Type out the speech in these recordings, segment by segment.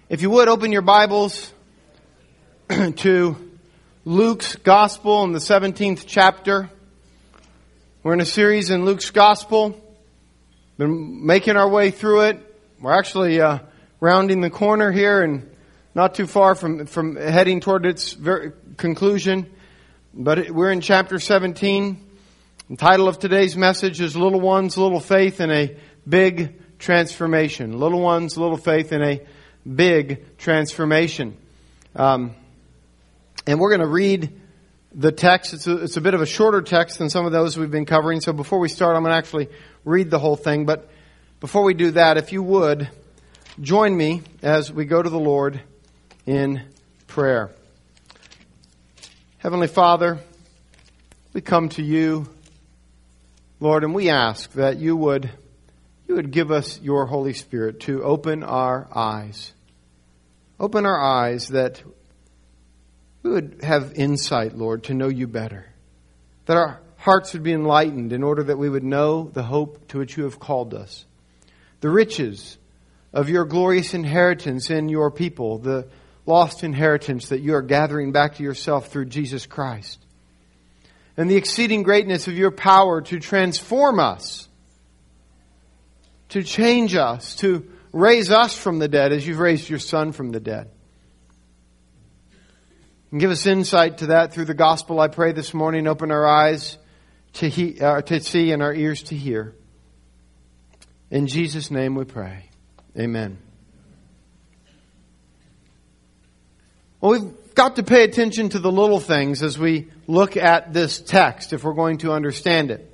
If you would, open your Bibles to Luke's Gospel in the 17th chapter. We're in a series in Luke's Gospel. Been making our way through it. We're actually rounding the corner here and not too far from heading toward its conclusion. But we're in chapter 17. The title of today's message is Little Ones, Little Faith in a Big Transformation. Little Ones, Little Faith in a Big Transformation. And we're going to read the text. It's a bit of a shorter text than some of those we've been covering. So before we start, I'm going to actually read the whole thing. But before we do that, if you would, join me as we go to the Lord in prayer. Heavenly Father, we come to you, Lord, and we ask that you would give us your Holy Spirit to open our eyes. Open our eyes that we would have insight, Lord, to know you better. That our hearts would be enlightened in order that we would know the hope to which you have called us. The riches of your glorious inheritance in your people, the lost inheritance that you are gathering back to yourself through Jesus Christ. And the exceeding greatness of your power to transform us, to change us, to raise us from the dead as you've raised your Son from the dead. And give us insight to that through the gospel, I pray this morning. Open our eyes to see and our ears to hear. In Jesus' name we pray. Amen. Well, we've got to pay attention to the little things as we look at this text if we're going to understand it.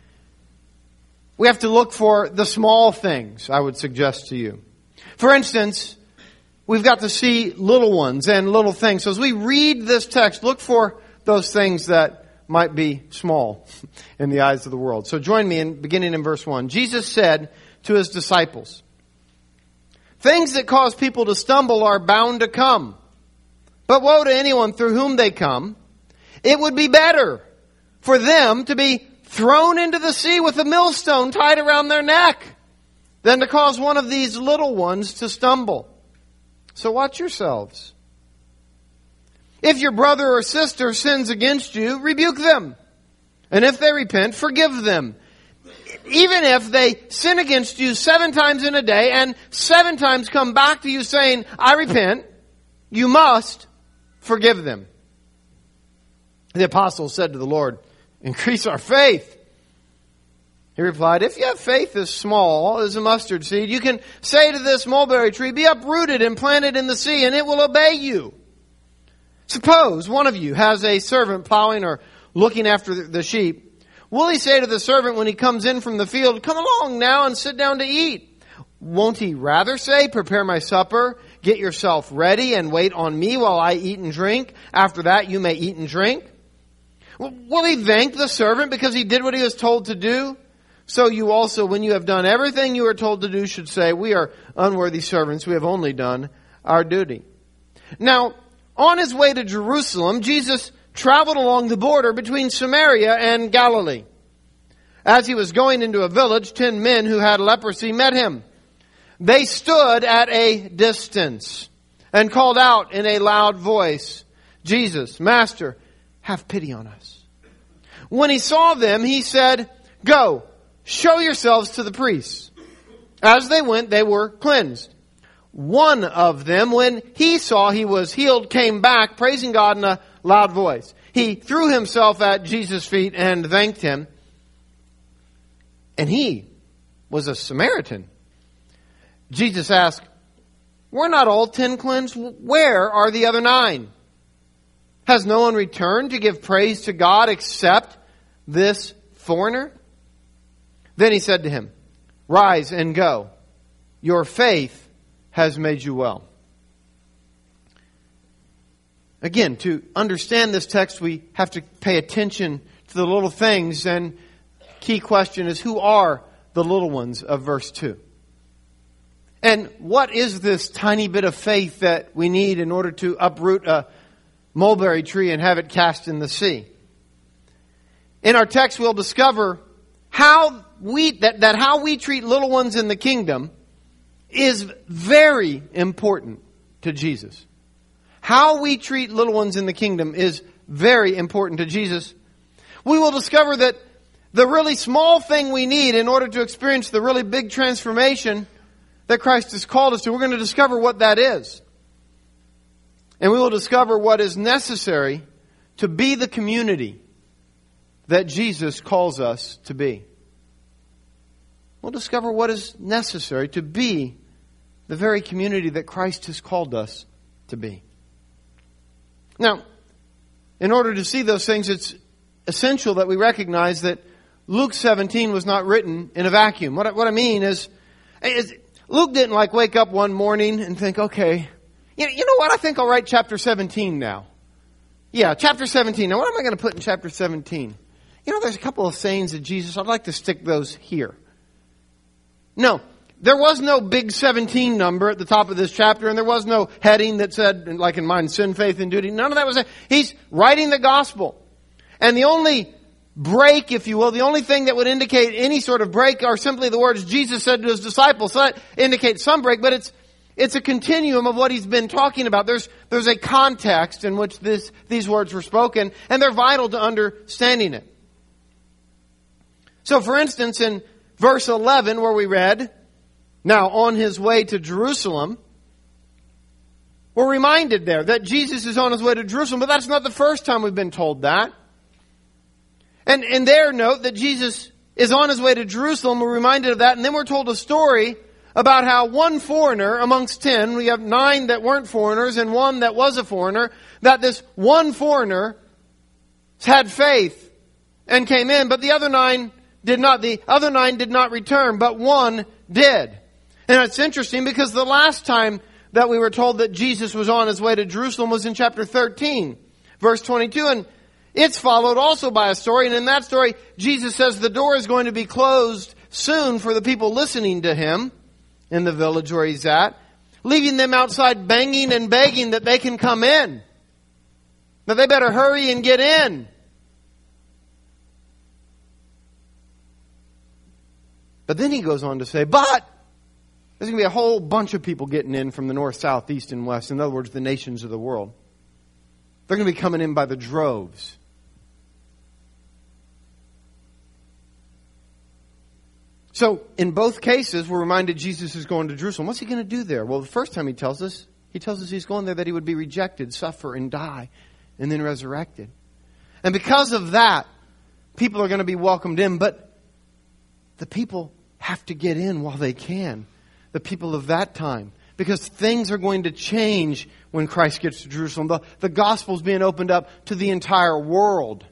We have to look for the small things, I would suggest to you. For instance, we've got to see little ones and little things. So as we read this text, look for those things that might be small in the eyes of the world. So join me beginning in verse 1. Jesus said to his disciples, "Things that cause people to stumble are bound to come. But woe to anyone through whom they come. It would be better for them to be thrown into the sea with a millstone tied around their neck than to cause one of these little ones to stumble. So watch yourselves. If your brother or sister sins against you, rebuke them. And if they repent, forgive them. Even if they sin against you 7 times in a day and 7 times come back to you saying, 'I repent,' you must forgive them." The apostles said to the Lord, "Increase our faith." He replied, "If you have faith as small as a mustard seed, you can say to this mulberry tree, 'Be uprooted and planted in the sea,' and it will obey you. Suppose one of you has a servant plowing or looking after the sheep. Will he say to the servant when he comes in from the field, 'Come along now and sit down to eat'? Won't he rather say, 'Prepare my supper, get yourself ready, and wait on me while I eat and drink? After that you may eat and drink'? Will he thank the servant because he did what he was told to do? So you also, when you have done everything you are told to do, should say, 'We are unworthy servants. We have only done our duty.'" Now, on his way to Jerusalem, Jesus traveled along the border between Samaria and Galilee. As he was going into a village, 10 men who had leprosy met him. They stood at a distance and called out in a loud voice, "Jesus, Master, have pity on us." When he saw them, he said, "Go, show yourselves to the priests." As they went, they were cleansed. One of them, when he saw he was healed, came back, praising God in a loud voice. He threw himself at Jesus' feet and thanked him. And he was a Samaritan. Jesus asked, "Were not all 10 cleansed? Where are the other 9? Has no one returned to give praise to God except this foreigner?" Then he said to him, "Rise and go. Your faith has made you well." Again, to understand this text, we have to pay attention to the little things. And key question is, who are the little ones of verse 2? And what is this tiny bit of faith that we need in order to uproot a mulberry tree and have it cast in the sea? In our text, we'll discover how we treat little ones in the kingdom is very important. to Jesus. How we treat little ones in the kingdom is very important to Jesus. We will discover that the really small thing we need in order to experience the really big transformation that Christ has called us to, we're going to discover what that is. And we will discover what is necessary to be the community that Jesus calls us to be. We'll discover what is necessary to be the very community that Christ has called us to be. Now, in order to see those things, it's essential that we recognize that Luke 17 was not written in a vacuum. What I mean is Luke didn't wake up one morning and think, okay, you know what? I think I'll write chapter 17 now. Yeah, chapter 17. Now, what am I going to put in chapter 17? There's a couple of sayings of Jesus. I'd like to stick those here. No, there was no big 17 number at the top of this chapter, and there was no heading that said, like in mine, sin, faith, and duty. None of that was there. He's writing the gospel. And the only break, if you will, the only thing that would indicate any sort of break are simply the words Jesus said to his disciples. So that indicates some break, but it's a continuum of what he's been talking about. There's a context in which these words were spoken, and they're vital to understanding it. So, for instance, in verse 11 where we read, now on his way to Jerusalem, we're reminded there that Jesus is on his way to Jerusalem, but that's not the first time we've been told that. And in their note that Jesus is on his way to Jerusalem, we're reminded of that, and then we're told a story about how one foreigner amongst 10, we have 9 that weren't foreigners and 1 that was a foreigner, that this one foreigner had faith and came in, but the other 9 did not. The other 9 did not return, but 1 did. And it's interesting because the last time that we were told that Jesus was on his way to Jerusalem was in chapter 13, verse 22, and it's followed also by a story, and in that story, Jesus says the door is going to be closed soon for the people listening to him in the village where he's at, leaving them outside banging and begging that they can come in, that they better hurry and get in. But then he goes on to say, but there's going to be a whole bunch of people getting in from the north, south, east, and west. In other words, the nations of the world. They're going to be coming in by the droves. So, in both cases, we're reminded Jesus is going to Jerusalem. What's he going to do there? Well, the first time he tells us he's going there that he would be rejected, suffer, and die, and then resurrected. And because of that, people are going to be welcomed in, but the people have to get in while they can. The people of that time. Because things are going to change when Christ gets to Jerusalem. The gospel's being opened up to the entire world.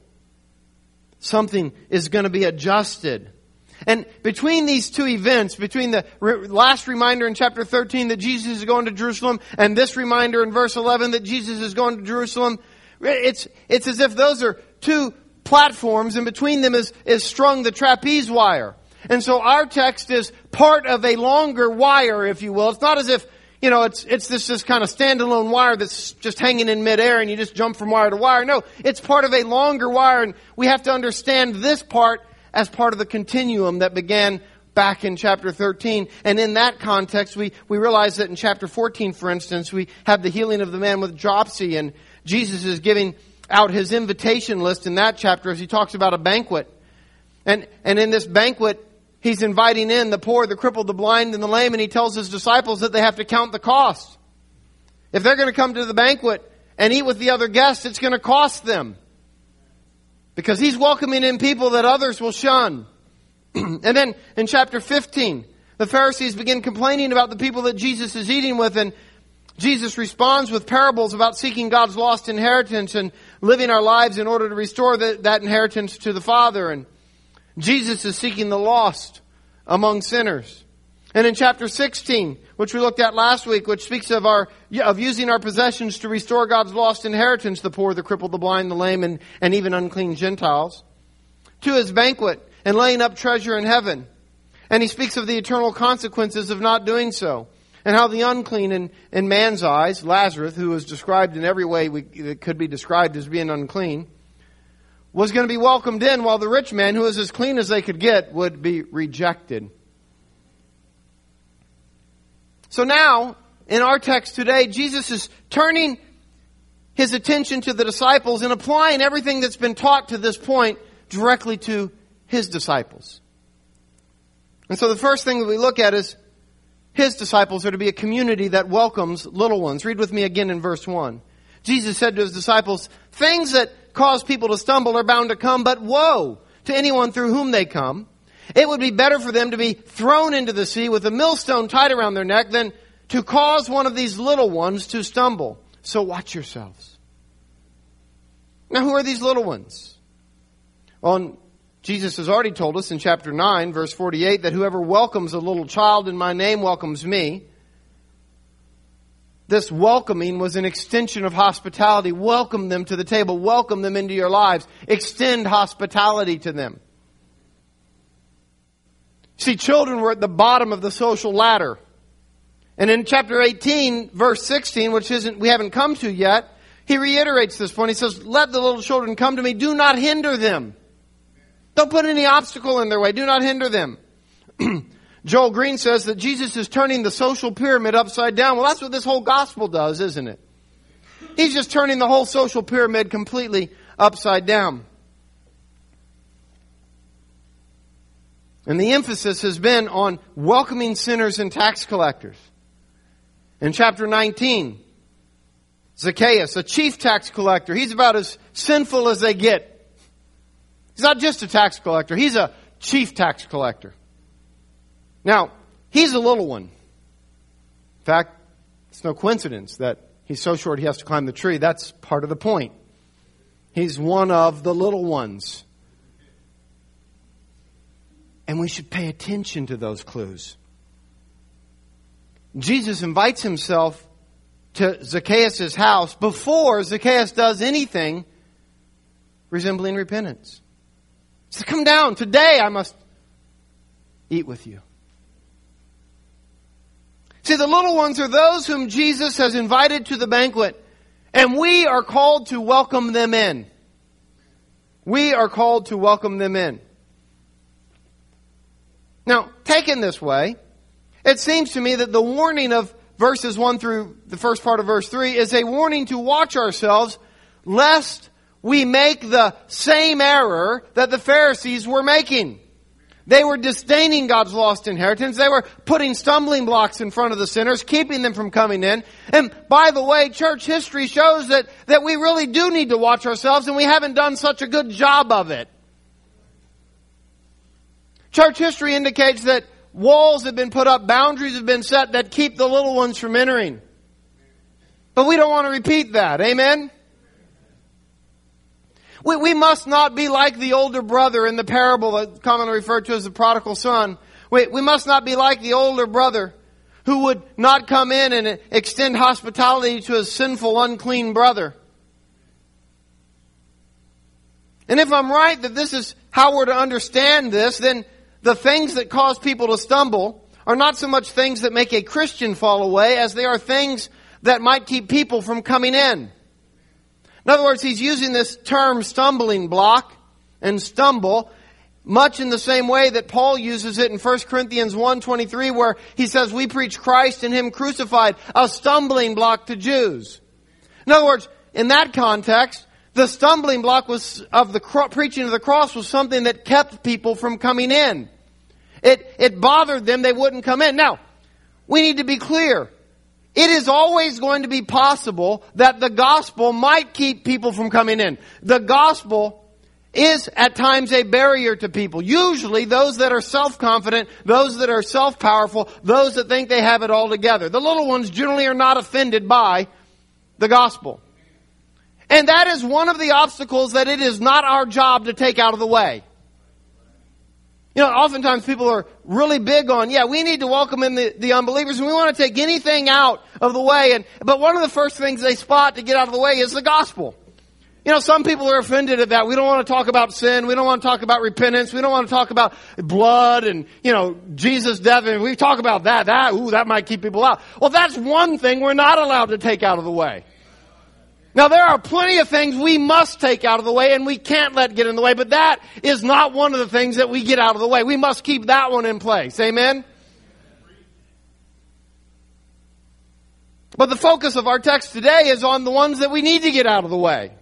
Something is going to be adjusted. And between these two events, between the last reminder in chapter 13 that Jesus is going to Jerusalem and this reminder in verse 11 that Jesus is going to Jerusalem, it's as if those are two platforms, and between them is strung the trapeze wire. And so our text is part of a longer wire, if you will. It's not as if, it's this kind of standalone wire that's just hanging in midair and you just jump from wire to wire. No, it's part of a longer wire, and we have to understand this part as part of the continuum that began back in chapter 13. And in that context, we realize that in chapter 14, for instance, we have the healing of the man with dropsy, and Jesus is giving out his invitation list in that chapter as he talks about a banquet. And in this banquet, he's inviting in the poor, the crippled, the blind, and the lame, and he tells his disciples that they have to count the cost. If they're going to come to the banquet and eat with the other guests, it's going to cost them. Because he's welcoming in people that others will shun. And then in chapter 15, the Pharisees begin complaining about the people that Jesus is eating with, and Jesus responds with parables about seeking God's lost inheritance and living our lives in order to restore that inheritance to the Father. And Jesus is seeking the lost among sinners. And in chapter 16, which we looked at last week, which speaks of using our possessions to restore God's lost inheritance, the poor, the crippled, the blind, the lame, and even unclean Gentiles, to his banquet and laying up treasure in heaven. And he speaks of the eternal consequences of not doing so, and how the unclean in man's eyes, Lazarus, who was described in every way that could be described as being unclean, was going to be welcomed in, while the rich man, who was as clean as they could get, would be rejected. So now, in our text today, Jesus is turning his attention to the disciples and applying everything that's been taught to this point directly to his disciples. And so the first thing that we look at is his disciples are to be a community that welcomes little ones. Read with me again in verse 1. Jesus said to his disciples, "Things that cause people to stumble are bound to come, but woe to anyone through whom they come. It would be better for them to be thrown into the sea with a millstone tied around their neck than to cause one of these little ones to stumble. So watch yourselves." Now, who are these little ones? Well, Jesus has already told us in chapter 9, verse 48, that whoever welcomes a little child in my name welcomes me. This welcoming was an extension of hospitality. Welcome them to the table. Welcome them into your lives. Extend hospitality to them. See, children were at the bottom of the social ladder. And in chapter 18, verse 16, which we haven't come to yet, he reiterates this point. He says, "Let the little children come to me. Do not hinder them." Don't put any obstacle in their way. Do not hinder them. Joel Green says that Jesus is turning the social pyramid upside down. Well, that's what this whole gospel does, isn't it? He's just turning the whole social pyramid completely upside down. And the emphasis has been on welcoming sinners and tax collectors. In chapter 19, Zacchaeus, a chief tax collector, he's about as sinful as they get. He's not just a tax collector, he's a chief tax collector. Now, he's a little one. In fact, it's no coincidence that he's so short he has to climb the tree. That's part of the point. He's one of the little ones. And we should pay attention to those clues. Jesus invites himself to Zacchaeus' house before Zacchaeus does anything resembling repentance. He says, "Come down, today I must eat with you." See, the little ones are those whom Jesus has invited to the banquet, and we are called to welcome them in. We are called to welcome them in. Now, taken this way, it seems to me that the warning of verses 1 through the first part of verse 3 is a warning to watch ourselves lest we make the same error that the Pharisees were making. They were disdaining God's lost inheritance. They were putting stumbling blocks in front of the sinners, keeping them from coming in. And by the way, church history shows that we really do need to watch ourselves, and we haven't done such a good job of it. Church history indicates that walls have been put up, boundaries have been set that keep the little ones from entering. But we don't want to repeat that. Amen? We must not be like the older brother in the parable that's commonly referred to as the prodigal son. We must not be like the older brother who would not come in and extend hospitality to his sinful, unclean brother. And if I'm right that this is how we're to understand this, then the things that cause people to stumble are not so much things that make a Christian fall away as they are things that might keep people from coming in. In other words, he's using this term stumbling block and stumble much in the same way that Paul uses it in 1 Corinthians 1:23, where he says, "We preach Christ and Him crucified, a stumbling block to Jews." In other words, in that context, the stumbling block was of the preaching of the cross was something that kept people from coming in. It bothered them; they wouldn't come in. Now, we need to be clear. It is always going to be possible that the gospel might keep people from coming in. The gospel is at times a barrier to people. Usually those that are self-confident, those that are self-powerful, those that think they have it all together. The little ones generally are not offended by the gospel. And that is one of the obstacles that it is not our job to take out of the way. You know, oftentimes people are really big on, we need to welcome in the unbelievers, and we want to take anything out of the way. But one of the first things they spot to get out of the way is the gospel. You know, some people are offended at that. We don't want to talk about sin. We don't want to talk about repentance. We don't want to talk about blood and, Jesus' death. And we talk about that might keep people out. Well, that's one thing we're not allowed to take out of the way. Now, there are plenty of things we must take out of the way and we can't let get in the way, but that is not one of the things that we get out of the way. We must keep that one in place. Amen? But the focus of our text today is on the ones that we need to get out of the way.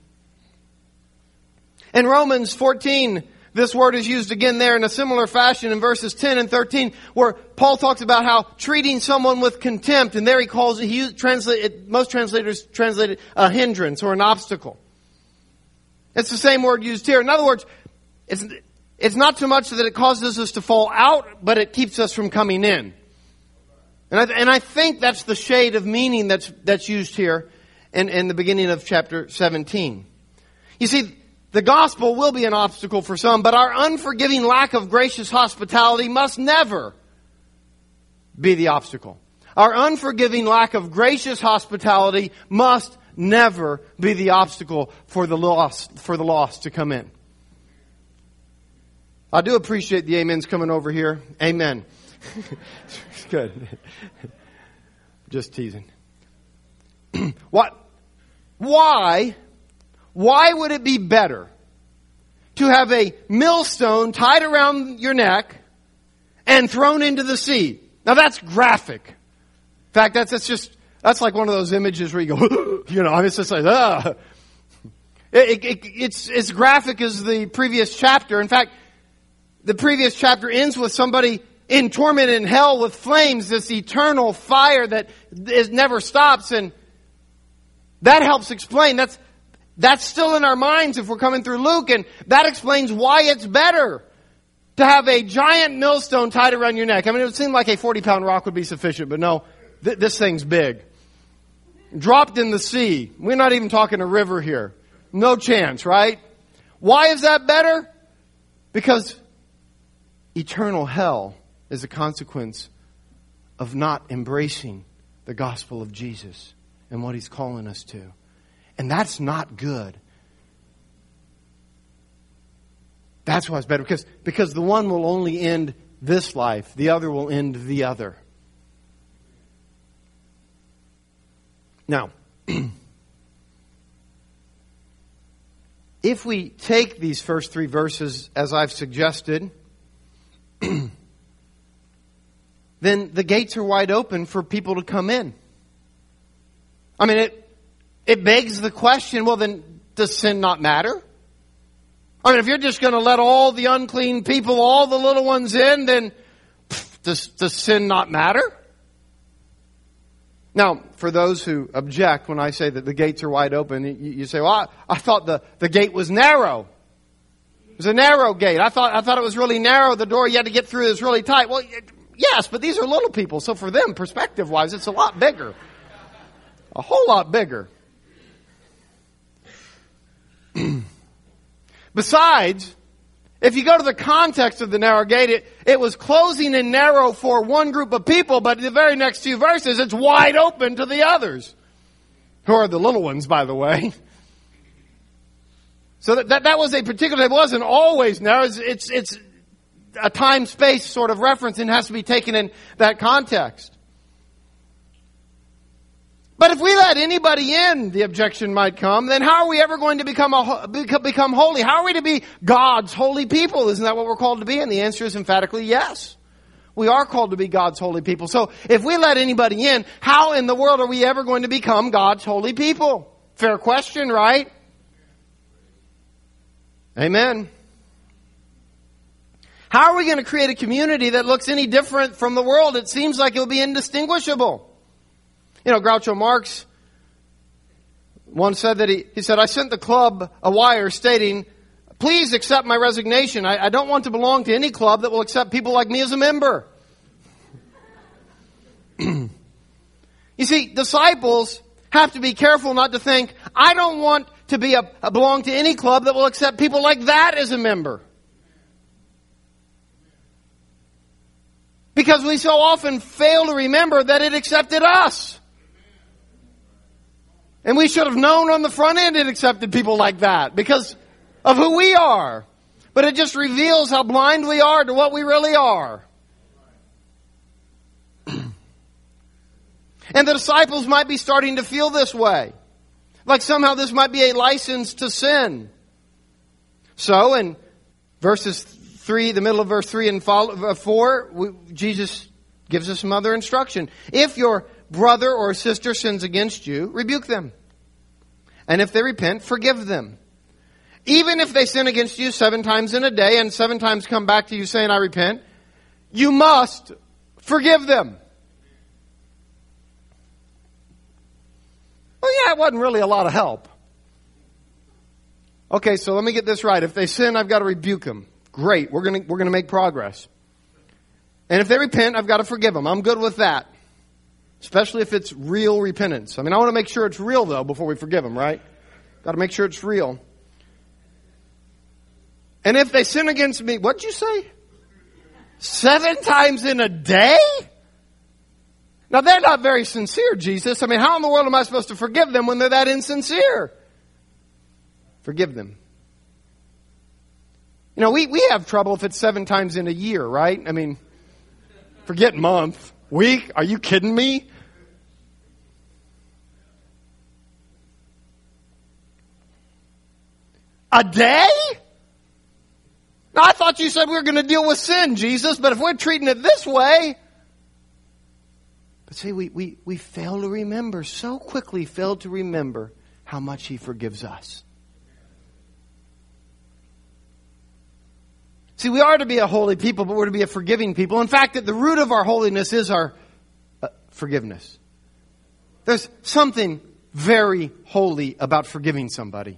In Romans 14, this word is used again there in a similar fashion in verses 10 and 13, where Paul talks about how treating someone with contempt, and there most translators translate it a hindrance or an obstacle. It's the same word used here. In other words, it's not so much that it causes us to fall out, but it keeps us from coming in. And I think that's the shade of meaning that's used here in the beginning of chapter 17. You see, the gospel will be an obstacle for some, but our unforgiving lack of gracious hospitality must never be the obstacle. Our unforgiving lack of gracious hospitality must never be the obstacle for the lost to come in. I do appreciate the amens coming over here. Amen. Good. Just teasing. What? Why would it be better to have a millstone tied around your neck and thrown into the sea? Now that's graphic. In fact, that's like one of those images where you go, it's just like, It's graphic as the previous chapter. In fact, the previous chapter ends with somebody in torment in hell with flames, this eternal fire that never stops. And that helps explain. That's still in our minds if we're coming through Luke. And that explains why it's better to have a giant millstone tied around your neck. I mean, it would seem like a 40-pound rock would be sufficient, but no, this thing's big. Dropped in the sea. We're not even talking a river here. No chance, right? Why is that better? Because eternal hell is a consequence of not embracing the gospel of Jesus and what He's calling us to. And that's not good. That's why it's better. Because the one will only end this life. The other will end the other. Now, if we take these first three verses as I've suggested, then the gates are wide open for people to come in. I mean, it begs the question, well then, does sin not matter? I mean, if you're just going to let all the unclean people, all the little ones in, then does sin not matter? Now, for those who object when I say that the gates are wide open, you say, well, I thought the gate was narrow. It was a narrow gate. I thought it was really narrow. The door you had to get through is really tight. Well, yes, but these are little people. So for them, perspective-wise, it's a lot bigger. A whole lot bigger. Besides, if you go to the context of the narrow gate, it was closing in narrow for one group of people, but in the very next few verses, it's wide open to the others. Who are the little ones, by the way. So that was a particular, it wasn't always narrow. It's a time-space sort of reference and has to be taken in that context. But if we let anybody in, the objection might come, then how are we ever going to become holy? How are we to be God's holy people? Isn't that what we're called to be? And the answer is emphatically yes. We are called to be God's holy people. So if we let anybody in, how in the world are we ever going to become God's holy people? Fair question, right? Amen. How are we going to create a community that looks any different from the world? It seems like it will be indistinguishable. Groucho Marx once said that he said, I sent the club a wire stating, please accept my resignation. I don't want to belong to any club that will accept people like me as a member. You see, disciples have to be careful not to think, I don't want to belong to any club that will accept people like that as a member. Because we so often fail to remember that it accepted us. And we should have known on the front end it accepted people like that because of who we are. But it just reveals how blind we are to what we really are. And the disciples might be starting to feel this way. Like somehow this might be a license to sin. So in verses 3, the middle of verse 3 and 4, Jesus gives us some other instruction. If your brother or sister sins against you, rebuke them. And if they repent, forgive them. Even if they sin against you 7 times in a day and 7 times come back to you saying, I repent, you must forgive them. Well, yeah, it wasn't really a lot of help. Okay, so let me get this right. If they sin, I've got to rebuke them. Great, we're gonna make progress. And if they repent, I've got to forgive them. I'm good with that. Especially if it's real repentance. I mean, I want to make sure it's real, though, before we forgive them, right? Got to make sure it's real. And if they sin against me, what'd you say? 7 times in a day? Now, they're not very sincere, Jesus. I mean, how in the world am I supposed to forgive them when they're that insincere? Forgive them. You know, we have trouble if it's 7 times in a year, right? I mean, forget month, week. Are you kidding me? A day? Now, I thought you said we were going to deal with sin, Jesus, but if we're treating it this way... But see, we fail to remember, so quickly fail to remember how much He forgives us. See, we are to be a holy people, but we're to be a forgiving people. In fact, at the root of our holiness is our forgiveness. There's something very holy about forgiving somebody.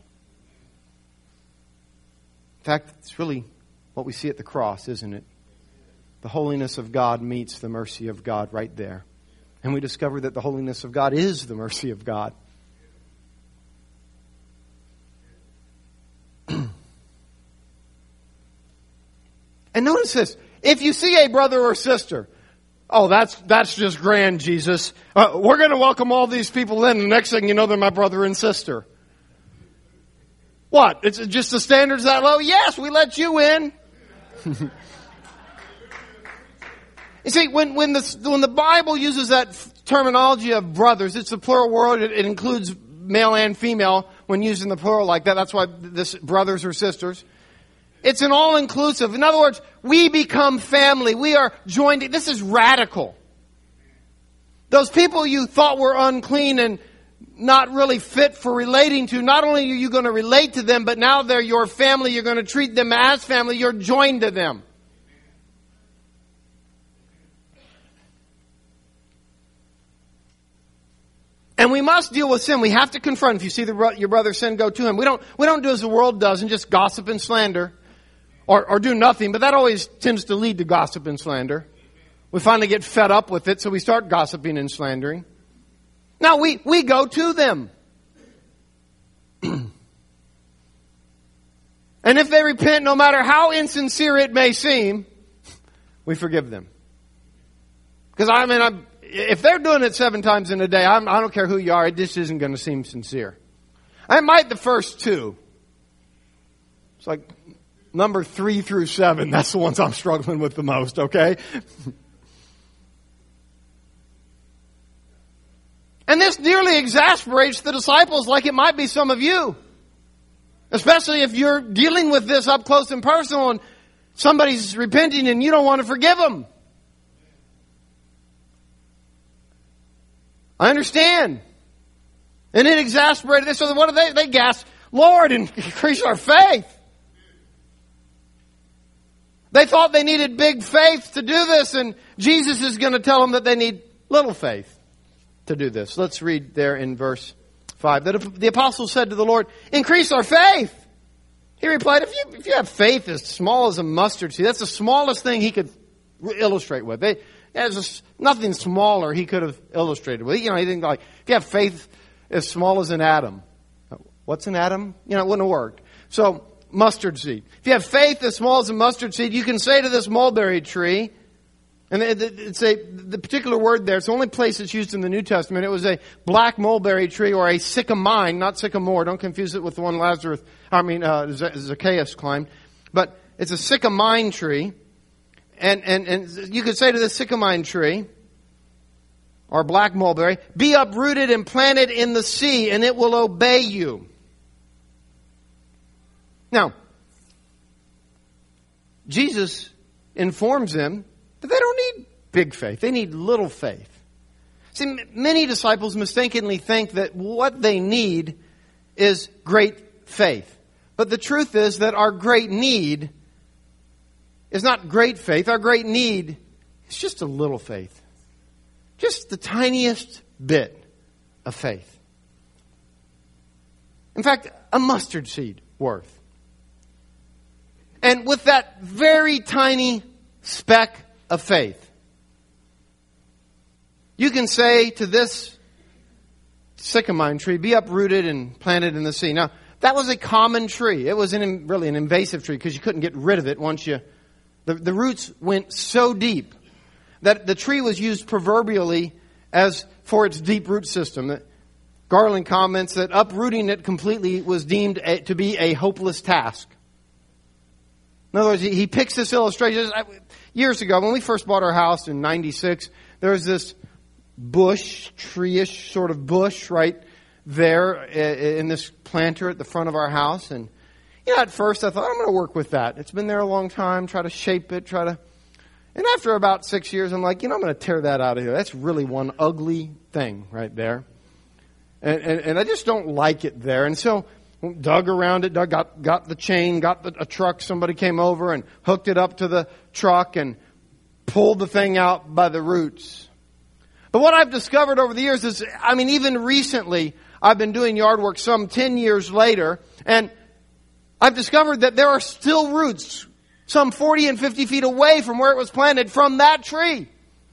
In fact, it's really what we see at the cross, isn't it? The holiness of God meets the mercy of God right there. And we discover that the holiness of God is the mercy of God. And notice this. If you see a brother or sister, oh, that's just grand, Jesus. We're going to welcome all these people in. The next thing you know, they're my brother and sister. What? It's just the standards that low? Yes, we let you in. You see, when the Bible uses that terminology of brothers, it's the plural word. It includes male and female when used in the plural like that. That's why this brothers or sisters. It's an all-inclusive. In other words, we become family. We are joined. This is radical. Those people you thought were unclean and not really fit for relating to, not only are you going to relate to them, but now they're your family. You're going to treat them as family. You're joined to them. And we must deal with sin. We have to confront. If you see your brother sin, go to him. We don't do as the world does and just gossip and slander. Or do nothing, but that always tends to lead to gossip and slander. We finally get fed up with it, so we start gossiping and slandering. Now, we go to them. And if they repent, no matter how insincere it may seem, we forgive them. Because, if they're doing it 7 times in a day, I don't care who you are, it just isn't going to seem sincere. I might the first 2. It's like... Number 3 through 7, that's the ones I'm struggling with the most, okay? And this nearly exasperates the disciples like it might be some of you. Especially if you're dealing with this up close and personal and somebody's repenting and you don't want to forgive them. I understand. And it exasperated them. So what do they gasp? Lord, increase our faith. They thought they needed big faith to do this, and Jesus is going to tell them that they need little faith to do this. Let's read there in verse 5. That the apostle said to the Lord, increase our faith. He replied, if you have faith as small as a mustard seed, that's the smallest thing he could illustrate with. There's nothing smaller he could have illustrated with. He didn't like, if you have faith as small as an atom. What's an atom? It wouldn't have worked. So, mustard seed. If you have faith as small as a mustard seed, you can say to this mulberry tree, and it's the particular word there, it's the only place it's used in the New Testament. It was a black mulberry tree or a sycamine, not sycamore. Don't confuse it with the one Zacchaeus climbed. But it's a sycamine tree. And you could say to the sycamine tree, or black mulberry, be uprooted and planted in the sea, and it will obey you. Now, Jesus informs them that they don't need big faith. They need little faith. See, many disciples mistakenly think that what they need is great faith. But the truth is that our great need is not great faith. Our great need is just a little faith. Just the tiniest bit of faith. In fact, a mustard seed worth. And with that very tiny speck of faith, you can say to this sycamore tree, be uprooted and planted in the sea. Now, that was a common tree. It was really an invasive tree because you couldn't get rid of it once you... The roots went so deep that the tree was used proverbially as for its deep root system. Garland comments that uprooting it completely was deemed to be a hopeless task. In other words, he picks this illustration. Years ago, when we first bought our house in 96, there was this bush, tree-ish sort of bush right there in this planter at the front of our house. And at first I thought, I'm going to work with that. It's been there a long time, try to shape it, And after about 6 years, I'm like, I'm going to tear that out of here. That's really one ugly thing right there. And I just don't like it there. And so dug around it, got the chain, got a truck. Somebody came over and hooked it up to the truck and pulled the thing out by the roots. But what I've discovered over the years is, even recently, I've been doing yard work some 10 years later, and I've discovered that there are still roots some 40 and 50 feet away from where it was planted from that tree.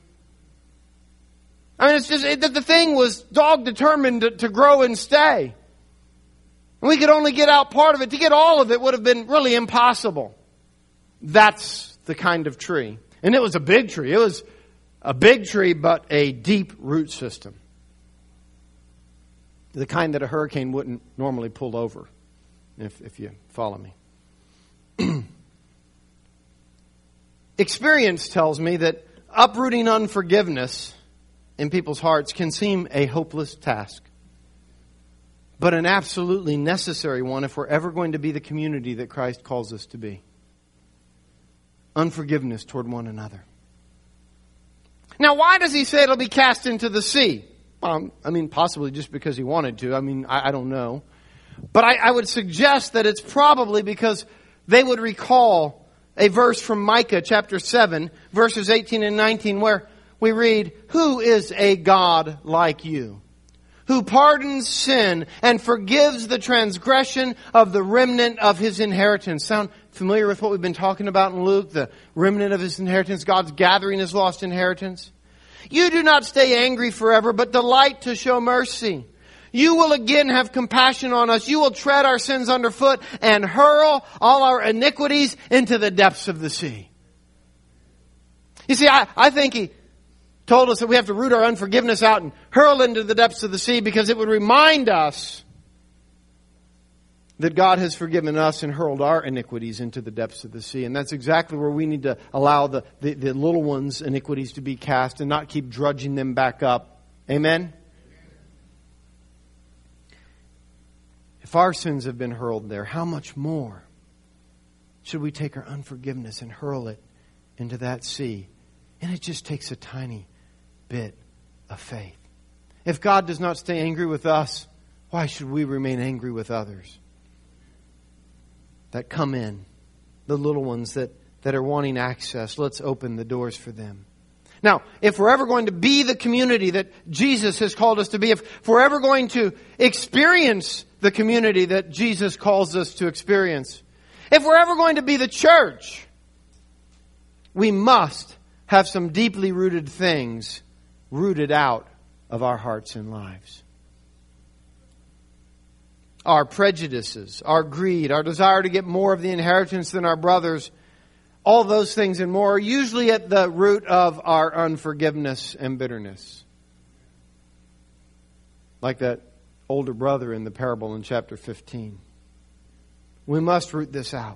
It's just that the thing was dog determined to grow and stay. And we could only get out part of it. To get all of it would have been really impossible. That's the kind of tree. And it was a big tree. It was a big tree, but a deep root system. The kind that a hurricane wouldn't normally pull over, if you follow me. Experience tells me that uprooting unforgiveness in people's hearts can seem a hopeless task, but an absolutely necessary one if we're ever going to be the community that Christ calls us to be. Unforgiveness toward one another. Now, why does he say it'll be cast into the sea? Possibly just because he wanted to. I don't know. But I would suggest that it's probably because they would recall a verse from Micah chapter 7, verses 18 and 19, where we read, "Who is a God like you, who pardons sin and forgives the transgression of the remnant of his inheritance?" Sound familiar with what we've been talking about in Luke? The remnant of his inheritance, God's gathering his lost inheritance. "You do not stay angry forever, but delight to show mercy. You will again have compassion on us. You will tread our sins underfoot and hurl all our iniquities into the depths of the sea." You see, I think he told us that we have to root our unforgiveness out and hurl into the depths of the sea because it would remind us that God has forgiven us and hurled our iniquities into the depths of the sea. And that's exactly where we need to allow the little ones' iniquities to be cast and not keep drudging them back up. Amen? If our sins have been hurled there, how much more should we take our unforgiveness and hurl it into that sea? And it just takes a tiny bit of faith. If God does not stay angry with us, why should we remain angry with others that come in, the little ones that are wanting access? Let's open the doors for them. Now, if we're ever going to be the community that Jesus has called us to be, if we're ever going to experience the community that Jesus calls us to experience, if we're ever going to be the church, we must have some deeply rooted things rooted out of our hearts and lives. Our prejudices, our greed, our desire to get more of the inheritance than our brothers, all those things and more are usually at the root of our unforgiveness and bitterness. Like that older brother in the parable in chapter 15. We must root this out.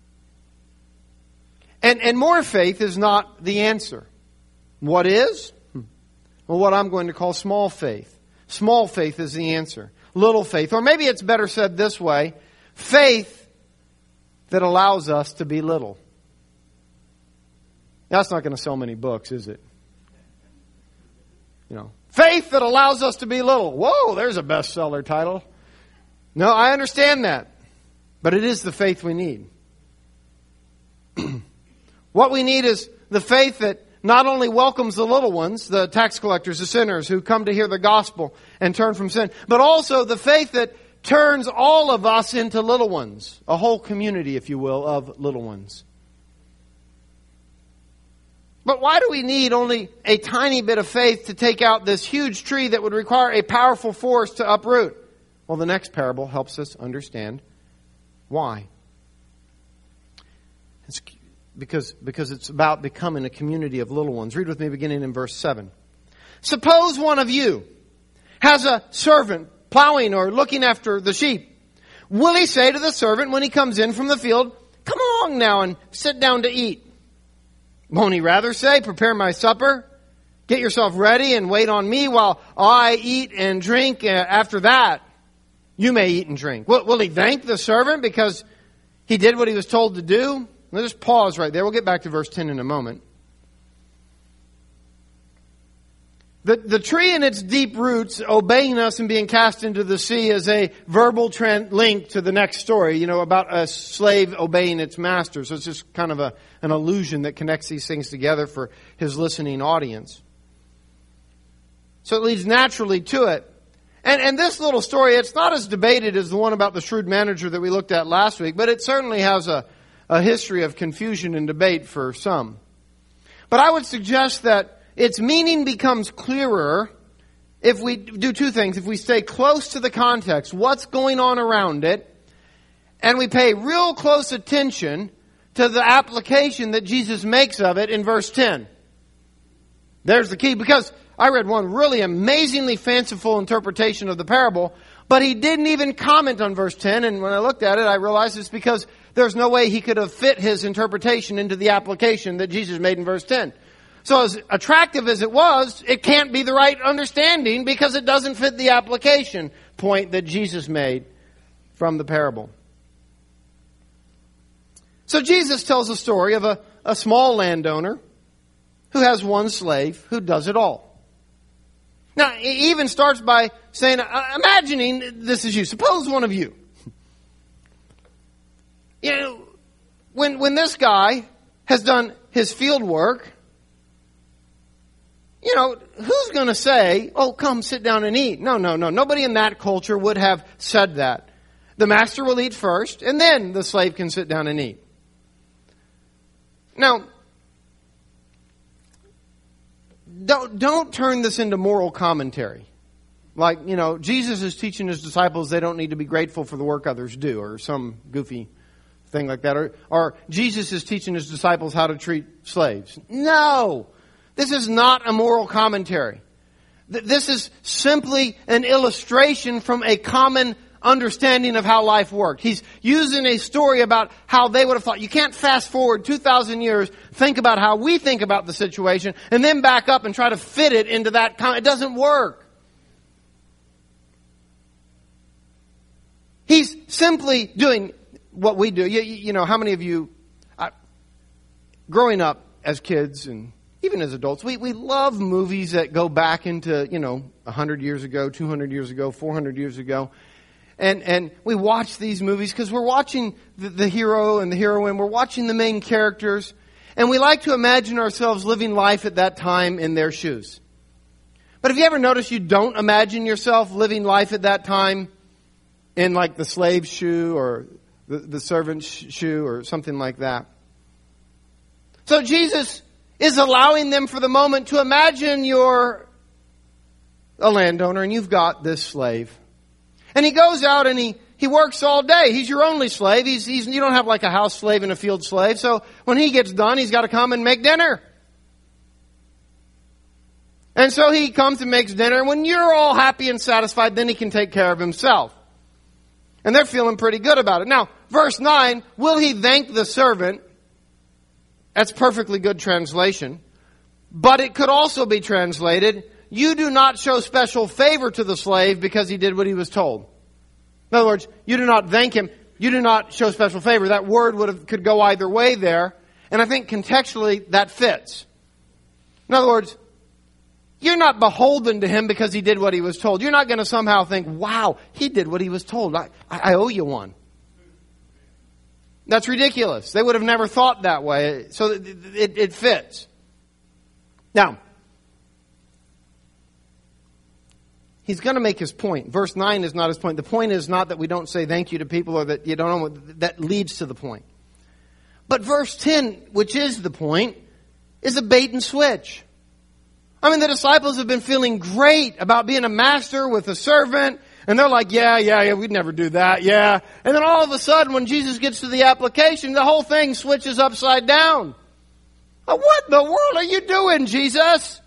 And more faith is not the answer. What is? Well, what I'm going to call small faith. Small faith is the answer. Little faith. Or maybe it's better said this way. Faith that allows us to be little. That's not going to sell many books, is it? Faith that allows us to be little. Whoa, there's a bestseller title. No, I understand that. But it is the faith we need. What we need is the faith that not only welcomes the little ones, the tax collectors, the sinners who come to hear the gospel and turn from sin, but also the faith that turns all of us into little ones. A whole community, if you will, of little ones. But why do we need only a tiny bit of faith to take out this huge tree that would require a powerful force to uproot? Well, the next parable helps us understand why. It's because it's about becoming a community of little ones. Read with me beginning in verse 7. Suppose one of you has a servant plowing or looking after the sheep. Will he say to the servant when he comes in from the field, "Come along now and sit down to eat"? Won't he rather say, "Prepare my supper, get yourself ready and wait on me while I eat and drink. After that, you may eat and drink"? Will he thank the servant because he did what he was told to do? Let's just pause right there. We'll get back to verse 10 in a moment. The tree and its deep roots obeying us and being cast into the sea is a verbal link to the next story, about a slave obeying its master. So it's just kind of an allusion that connects these things together for his listening audience. So it leads naturally to it. And this little story, it's not as debated as the one about the shrewd manager that we looked at last week, but it certainly has a history of confusion and debate for some. But I would suggest that its meaning becomes clearer if we do two things. If we stay close to the context, what's going on around it, and we pay real close attention to the application that Jesus makes of it in verse 10. There's the key, because I read one really amazingly fanciful interpretation of the parable, but he didn't even comment on verse 10, and when I looked at it, I realized it's because there's no way he could have fit his interpretation into the application that Jesus made in verse 10. So as attractive as it was, it can't be the right understanding because it doesn't fit the application point that Jesus made from the parable. So Jesus tells a story of a small landowner who has one slave who does it all. Now, he even starts by saying, imagining this is you. Suppose one of you. When this guy has done his field work, who's going to say, "Oh, come sit down and eat"? No. Nobody in that culture would have said that. The master will eat first, and then the slave can sit down and eat. Now, don't turn this into moral commentary. Like, Jesus is teaching his disciples they don't need to be grateful for the work others do, or some goofy thing like that. Or Jesus is teaching his disciples how to treat slaves. No! This is not a moral commentary. This is simply an illustration from a common understanding of how life worked. He's using a story about how they would have thought. You can't fast forward 2,000 years, think about how we think about the situation, and then back up and try to fit it into that. It doesn't work. He's simply doing what we do. How many of you, growing up as kids and even as adults, we love movies that go back into, 100 years ago, 200 years ago, 400 years ago. And we watch these movies because we're watching the hero and the heroine. We're watching the main characters. And we like to imagine ourselves living life at that time in their shoes. But have you ever noticed you don't imagine yourself living life at that time in like the slave's shoe or the servant's shoe or something like that? So Jesus is allowing them for the moment to imagine you're a landowner and you've got this slave. And he goes out and he works all day. He's your only slave. You don't have like a house slave and a field slave. So when he gets done, he's got to come and make dinner. And so he comes and makes dinner. When you're all happy and satisfied, then he can take care of himself. And they're feeling pretty good about it. Now, verse 9, will he thank the servant? That's perfectly good translation. But it could also be translated, you do not show special favor to the slave because he did what he was told. In other words, you do not thank him. You do not show special favor. That word could go either way there. And I think contextually that fits. In other words, You're not beholden to him because he did what he was told. You're not going to somehow think, wow, he did what he was told. I owe you one. That's ridiculous. They would have never thought that way. So it fits. Now, he's going to make his point. Verse 9 is not his point. The point is not that we don't say thank you to people or that you don't know what that leads to the point. But verse 10, which is the point, is a bait and switch. I mean, the disciples have been feeling great about being a master with a servant. And they're like, yeah, we'd never do that, yeah. And then all of a sudden, when Jesus gets to the application, the whole thing switches upside down. What in the world are you doing, Jesus?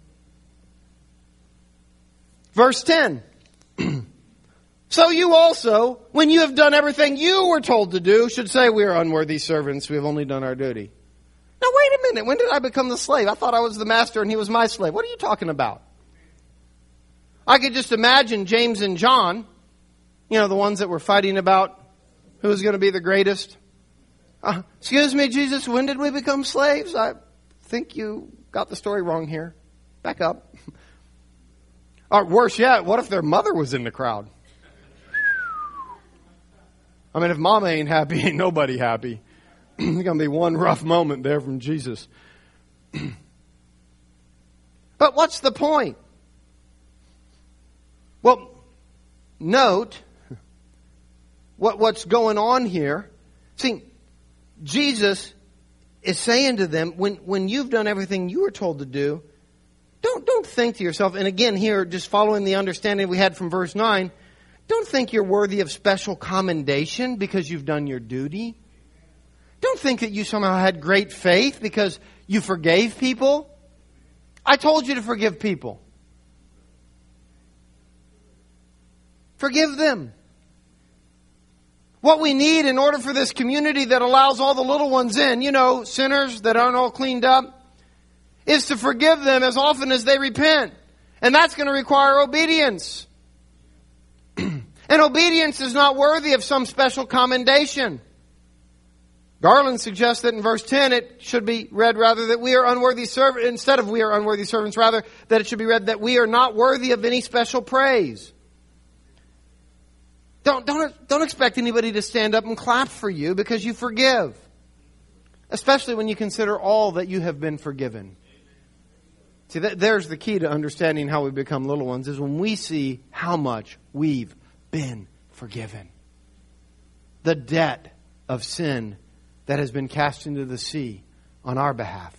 Verse 10. So you also, when you have done everything you were told to do, should say, we are unworthy servants, we have only done our duty. Now wait a minute, when did I become the slave? I thought I was the master and he was my slave. What are you talking about? I could just imagine James and John, the ones that were fighting about who was going to be the greatest. Excuse me, Jesus, when did we become slaves? I think you got the story wrong here. Back up. Or worse yet, what if their mother was in the crowd? I mean, if mama ain't happy, ain't nobody happy. There's going to be one rough moment there from Jesus. But what's the point? Well, note what's going on here. See, Jesus is saying to them, when you've done everything you were told to do, don't think to yourself, and again here, just following the understanding we had from verse 9, don't think you're worthy of special commendation because you've done your duty. Don't think that you somehow had great faith because you forgave people. I told you to forgive people. Forgive them. What we need in order for this community that allows all the little ones in, sinners that aren't all cleaned up, is to forgive them as often as they repent. And that's going to require obedience. And obedience is not worthy of some special commendation. Garland suggests that in verse 10 it should be read rather that we are unworthy servants, instead of we are unworthy servants, rather that it should be read that we are not worthy of any special praise. Don't expect anybody to stand up and clap for you because you forgive. Especially when you consider all that you have been forgiven. See, there's the key to understanding how we become little ones, is when we see how much we've been forgiven. The debt of sin that has been cast into the sea on our behalf.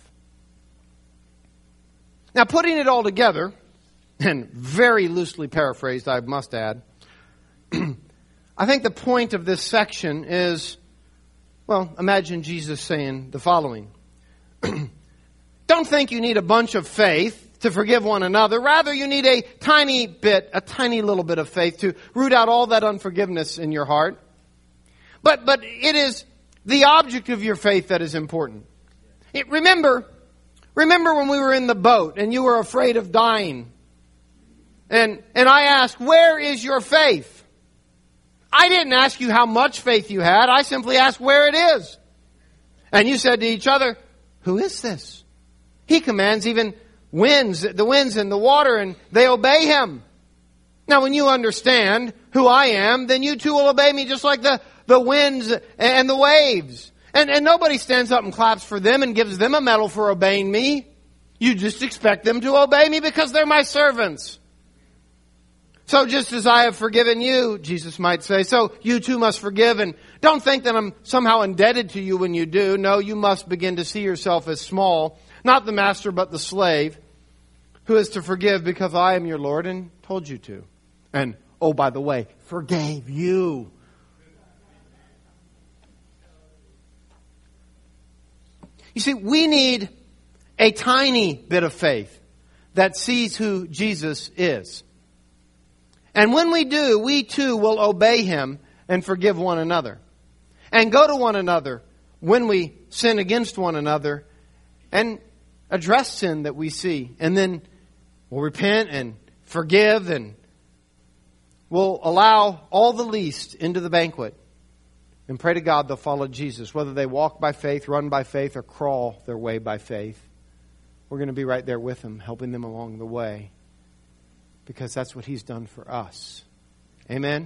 Now, putting it all together, and very loosely paraphrased, I must add, I think the point of this section is, imagine Jesus saying the following. Don't think you need a bunch of faith to forgive one another. Rather, you need a tiny little bit of faith to root out all that unforgiveness in your heart. But it is the object of your faith that is important. Remember when we were in the boat and you were afraid of dying. And I asked, where is your faith? I didn't ask you how much faith you had. I simply asked where it is. And you said to each other, who is this? He commands even the winds and the water, and they obey him. Now, when you understand who I am, then you too will obey me just like the winds and the waves. And nobody stands up and claps for them and gives them a medal for obeying me. You just expect them to obey me because they're my servants. So just as I have forgiven you, Jesus might say, so you too must forgive. And don't think that I'm somehow indebted to you when you do. No, you must begin to see yourself as small, not the master but the slave, who is to forgive because I am your Lord and told you to. And, oh, by the way, forgave you. You see, we need a tiny bit of faith that sees who Jesus is. And when we do, we too will obey him and forgive one another. And go to one another when we sin against one another and address sin that we see. And then we'll repent and forgive and we'll allow all the least into the banquet. And pray to God they'll follow Jesus, whether they walk by faith, run by faith, or crawl their way by faith. we're going to be right there with them, helping them along the way. Because that's what He's done for us. Amen?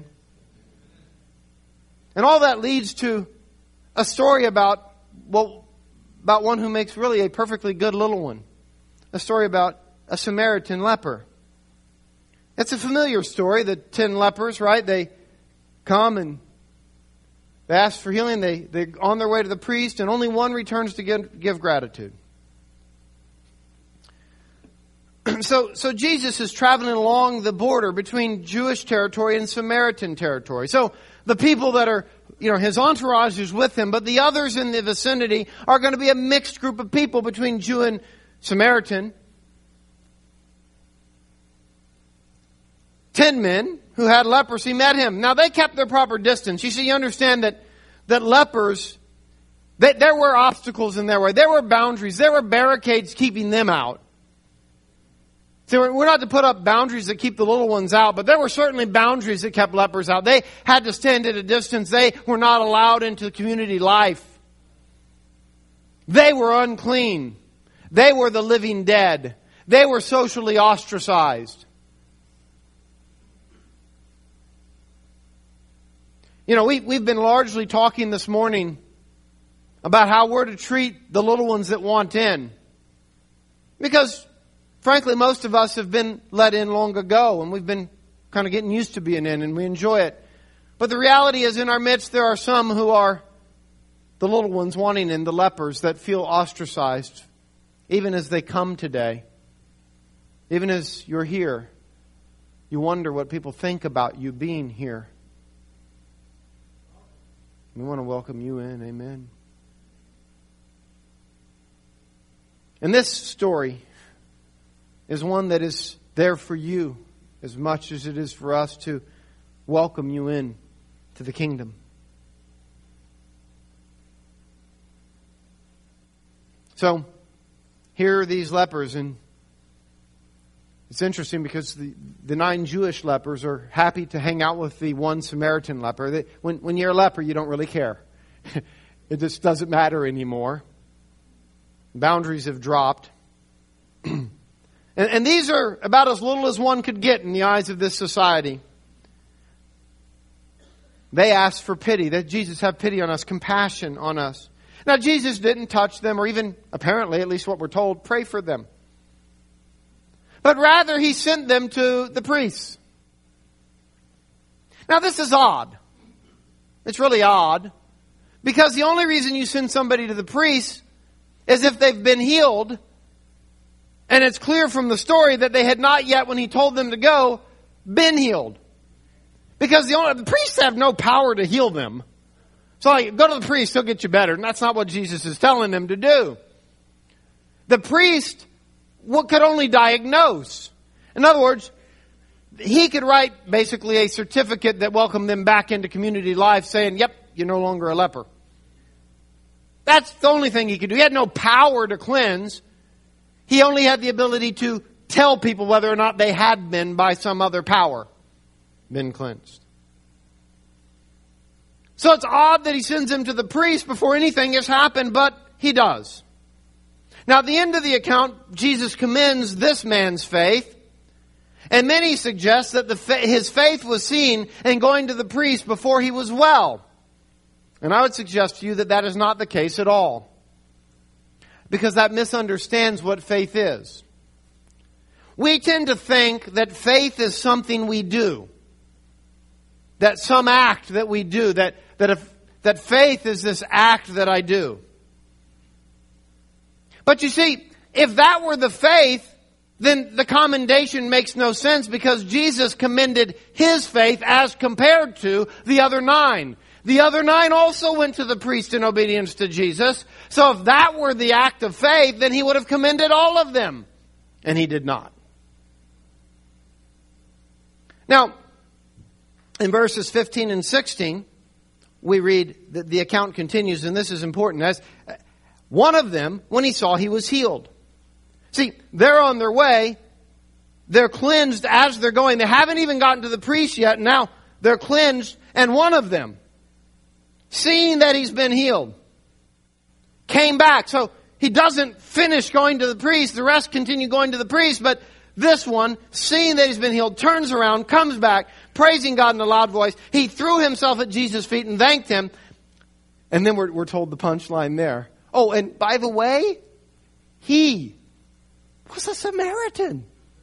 And all that leads to a story about one who makes really a perfectly good little one. A story about a Samaritan leper. It's a familiar story, the 10 lepers, right? They come and they ask for healing. They're on their way to the priest, and only one returns to give gratitude. So Jesus is traveling along the border between Jewish territory and Samaritan territory. So the people that are, his entourage is with him, but the others in the vicinity are going to be a mixed group of people between Jew and Samaritan. 10 men who had leprosy met him. Now they kept their proper distance. You understand that lepers, there were obstacles in their way. There were boundaries. There were barricades keeping them out. So we're not to put up boundaries that keep the little ones out, but there were certainly boundaries that kept lepers out. They had to stand at a distance. They were not allowed into community life. They were unclean. They were the living dead. They were socially ostracized. We've been largely talking this morning about how we're to treat the little ones that want in. Because, frankly, most of us have been let in long ago, and we've been kind of getting used to being in, and we enjoy it. But the reality is, in our midst, there are some who are the little ones wanting in, the lepers that feel ostracized, even as they come today. Even as you're here, you wonder what people think about you being here. We want to welcome you in. Amen. And this story is one that is there for you as much as it is for us to welcome you in to the kingdom. So, here are these lepers, and it's interesting because the 9 Jewish lepers are happy to hang out with the one Samaritan leper. When you're a leper, you don't really care. It just doesn't matter anymore. Boundaries have dropped. And these are about as little as one could get in the eyes of this society. They asked for pity. That Jesus have pity on us, compassion on us. Now, Jesus didn't touch them or even, apparently, at least what we're told, pray for them. But rather, He sent them to the priests. Now, this is odd. It's really odd. Because the only reason you send somebody to the priest is if they've been healed. And it's clear from the story that they had not yet, when He told them to go, been healed. Because the priests have no power to heal them. So go to the priest, he'll get you better. And that's not what Jesus is telling them to do. The priest could only diagnose. In other words, he could write basically a certificate that welcomed them back into community life saying, yep, you're no longer a leper. That's the only thing he could do. He had no power to cleanse. He only had the ability to tell people whether or not they had been, by some other power, been cleansed. So it's odd that He sends him to the priest before anything has happened, but He does. Now, at the end of the account, Jesus commends this man's faith. And many suggest that his faith was seen in going to the priest before he was well. And I would suggest to you that that is not the case at all. Because that misunderstands what faith is. We tend to think that faith is something we do. That some act that we do. That faith is this act that I do. But you see, if that were the faith, then the commendation makes no sense, because Jesus commended His faith as compared to the other 9. The other 9 also went to the priest in obedience to Jesus. So if that were the act of faith, then He would have commended all of them. And He did not. Now, in verses 15 and 16, we read that the account continues, and this is important. As one of them, when he saw, he was healed. See, they're on their way. They're cleansed as they're going. They haven't even gotten to the priest yet. Now they're cleansed. And one of them, seeing that he's been healed, came back. So he doesn't finish going to the priest. The rest continue going to the priest. But this one, seeing that he's been healed, turns around, comes back, praising God in a loud voice. He threw himself at Jesus' feet and thanked him. And then we're told the punchline there. Oh, and by the way, he was a Samaritan.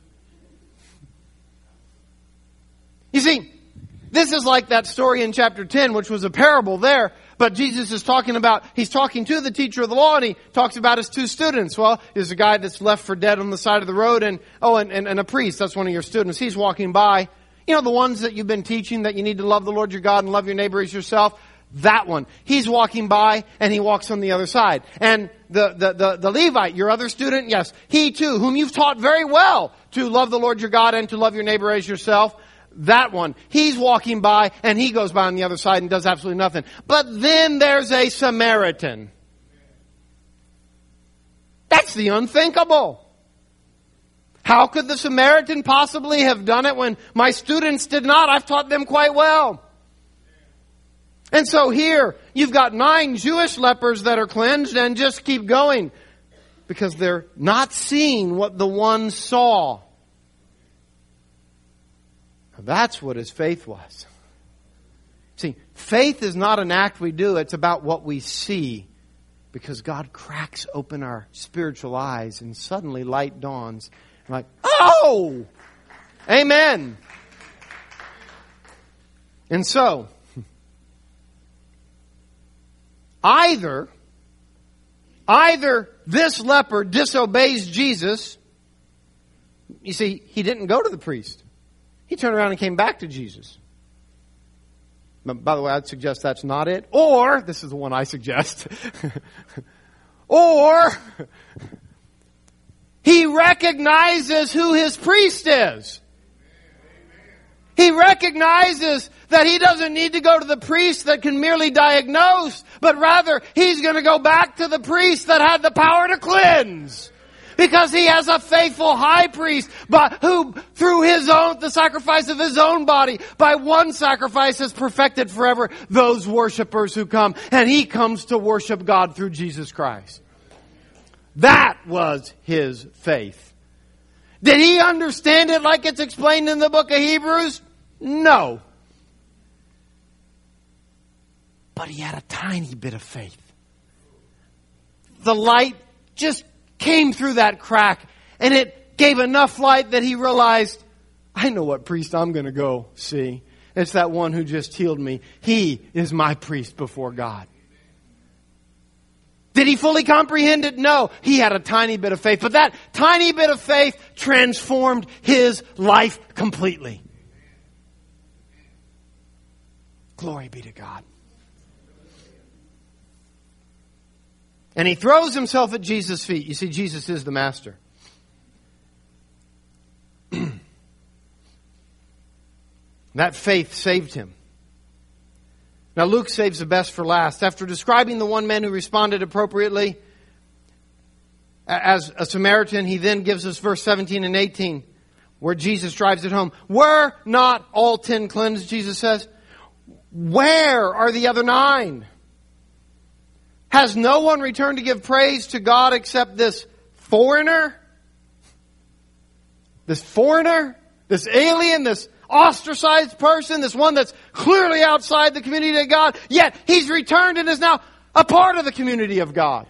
You see, this is like that story in chapter 10, which was a parable there. But Jesus is he's talking to the teacher of the law, and he talks about his two students. Well, there's a guy that's left for dead on the side of the road, and a priest, that's one of your students. He's walking by. You know, the ones that you've been teaching that you need to love the Lord your God and love your neighbor as yourself. That one. He's walking by, and he walks on the other side. And the Levite, your other student, yes, he too, whom you've taught very well to love the Lord your God and to love your neighbor as yourself. That one. He's walking by, and he goes by on the other side and does absolutely nothing. But then there's a Samaritan. That's the unthinkable. How could the Samaritan possibly have done it when my students did not? I've taught them quite well. And so here, you've got 9 Jewish lepers that are cleansed, and just keep going. Because they're not seeing what the one saw. That's what his faith was. See, faith is not an act we do. It's about what we see. Because God cracks open our spiritual eyes and suddenly light dawns. We're like, oh! Amen. And so, either this leper disobeys Jesus. You see, he didn't go to the priest. He turned around and came back to Jesus. But by the way, I'd suggest that's not it. Or, this is the one I suggest. Or, he recognizes who his priest is. He recognizes that he doesn't need to go to the priest that can merely diagnose, but rather he's going to go back to the priest that had the power to cleanse. Because he has a faithful high priest, but who, through the sacrifice of his own body, by one sacrifice has perfected forever those worshipers who come. And he comes to worship God through Jesus Christ. That was his faith. Did he understand it like it's explained in the book of Hebrews? No. But he had a tiny bit of faith. The light just came through that crack, and it gave enough light that he realized, I know what priest I'm going to go see. It's that one who just healed me. He is my priest before God. Did he fully comprehend it? No. He had a tiny bit of faith, but that tiny bit of faith transformed his life completely. Glory be to God. And he throws himself at Jesus' feet. You see, Jesus is the master. That faith saved him. Now Luke saves the best for last. After describing the one man who responded appropriately as a Samaritan, he then gives us verse 17 and 18, where Jesus drives it home. Were not all 10 cleansed, Jesus says? Where are the other 9? Has no one returned to give praise to God except this foreigner? This foreigner? This alien? This ostracized person? This one that's clearly outside the community of God? Yet he's returned and is now a part of the community of God.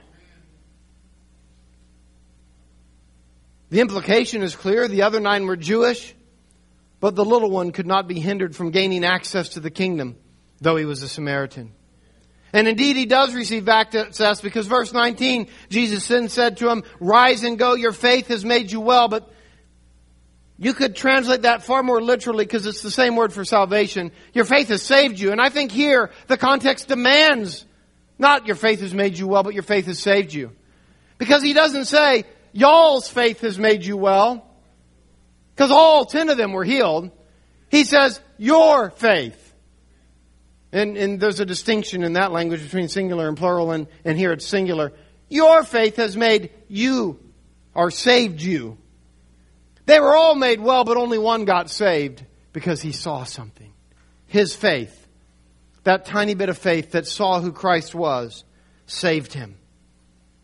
The implication is clear. The other 9 were Jewish, but the little one could not be hindered from gaining access to the kingdom, though he was a Samaritan. And indeed, he does receive access because verse 19, Jesus then said to him, rise and go, your faith has made you well. But you could translate that far more literally because it's the same word for salvation. Your faith has saved you. And I think here the context demands not your faith has made you well, but your faith has saved you. Because he doesn't say, y'all's faith has made you well. Because all 10 of them were healed. He says, your faith. And there's a distinction in that language between singular and plural, and here it's singular. Your faith has made you, or saved you. They were all made well, but only one got saved because he saw something. His faith, that tiny bit of faith that saw who Christ was, saved him.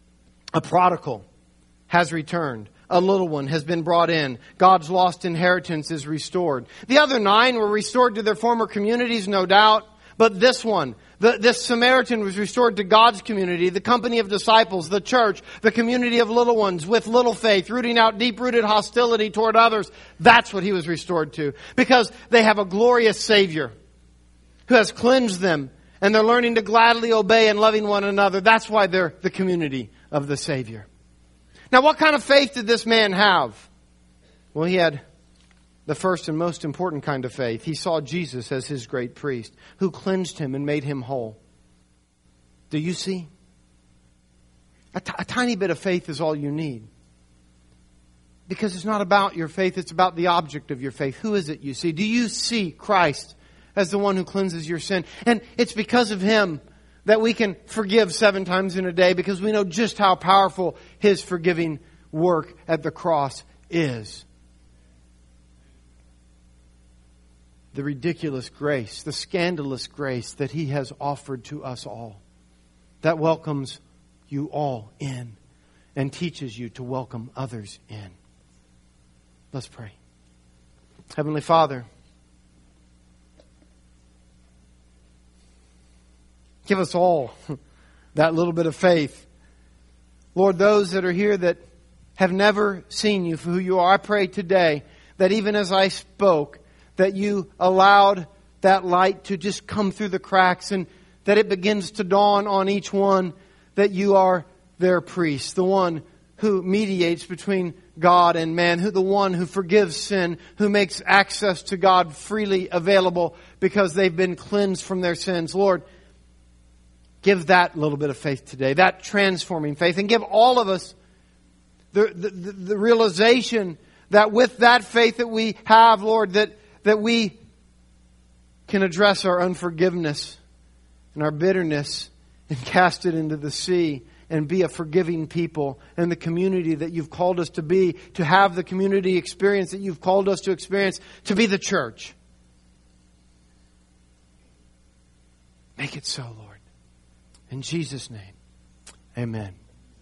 A prodigal has returned. A little one has been brought in. God's lost inheritance is restored. The other 9 were restored to their former communities, no doubt. But this one, this Samaritan was restored to God's community, the company of disciples, the church, the community of little ones with little faith, rooting out deep-rooted hostility toward others. That's what he was restored to. Because they have a glorious Savior who has cleansed them, and they're learning to gladly obey and loving one another. That's why they're the community of the Savior. Now, what kind of faith did this man have? Well, he had the first and most important kind of faith. He saw Jesus as his great priest who cleansed him and made him whole. Do you see? A tiny bit of faith is all you need. Because it's not about your faith, it's about the object of your faith. Who is it you see? Do you see Christ as the one who cleanses your sin? And it's because of Him that we can forgive 7 times in a day, because we know just how powerful His forgiving work at the cross is. The ridiculous grace, the scandalous grace that He has offered to us all, that welcomes you all in and teaches you to welcome others in. Let's pray. Heavenly Father, give us all that little bit of faith. Lord, those that are here that have never seen You for who You are, I pray today that even as I spoke, that You allowed that light to just come through the cracks, and that it begins to dawn on each one that You are their priest, the one who mediates between God and man, the one who forgives sin, who makes access to God freely available because they've been cleansed from their sins. Lord, give that little bit of faith today, that transforming faith, and give all of us the realization that with that faith that we have, Lord, that we can address our unforgiveness and our bitterness and cast it into the sea and be a forgiving people and the community that You've called us to be, to have the community experience that You've called us to experience, to be the church. Make it so, Lord. In Jesus' name, amen.